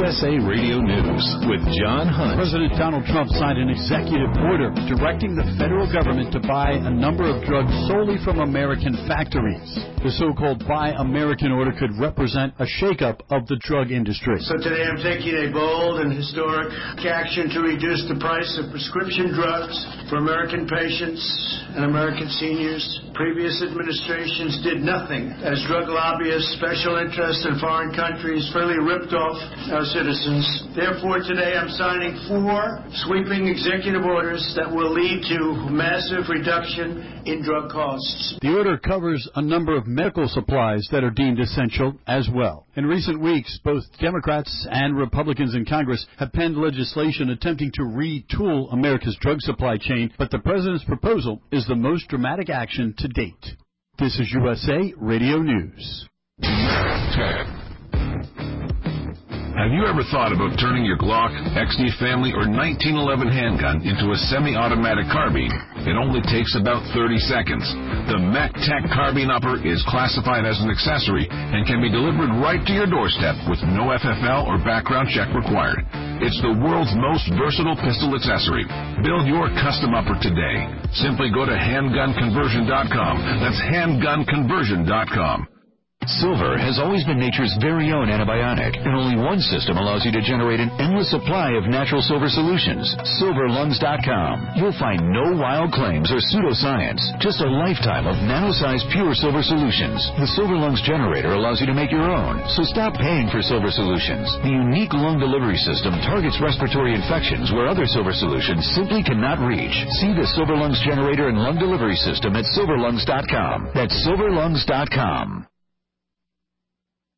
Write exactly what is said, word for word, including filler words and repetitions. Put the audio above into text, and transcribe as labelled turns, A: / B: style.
A: S A Radio News with John Hunt.
B: President Donald Trump signed an executive order directing the federal government to buy a number of drugs solely from American factories. The so-called Buy American order could represent a shakeup of the drug industry.
C: So today I'm taking a bold and historic action to reduce the price of prescription drugs for American patients and American seniors. Previous administrations did nothing as drug lobbyists, special interests, and foreign countries freely ripped off our citizens. Therefore, today I'm signing four sweeping executive orders that will lead to massive reduction in drug costs.
B: The order covers a number of medical supplies that are deemed essential as well. In recent weeks, both Democrats and Republicans in Congress have penned legislation attempting to retool America's drug supply chain, but the president's proposal is the most dramatic action to date. This is U S A Radio News.
A: Have you ever thought about turning your Glock, X D Family, or nineteen eleven handgun into a semi-automatic carbine? It only takes about thirty seconds. The MacTac Carbine Upper is classified as an accessory and can be delivered right to your doorstep with no F F L or background check required. It's the world's most versatile pistol accessory. Build your custom upper today. Simply go to handgun conversion dot com. That's handgun conversion dot com.
D: Silver has always been nature's very own antibiotic, and only one system allows you to generate an endless supply of natural silver solutions. silver lungs dot com. You'll find no wild claims or pseudoscience, just a lifetime of nano-sized pure silver solutions. The Silver Lungs generator allows you to make your own, so stop paying for silver solutions. The unique lung delivery system targets respiratory infections where other silver solutions simply cannot reach. See the Silver Lungs generator and lung delivery system at silver lungs dot com. That's silver lungs dot com.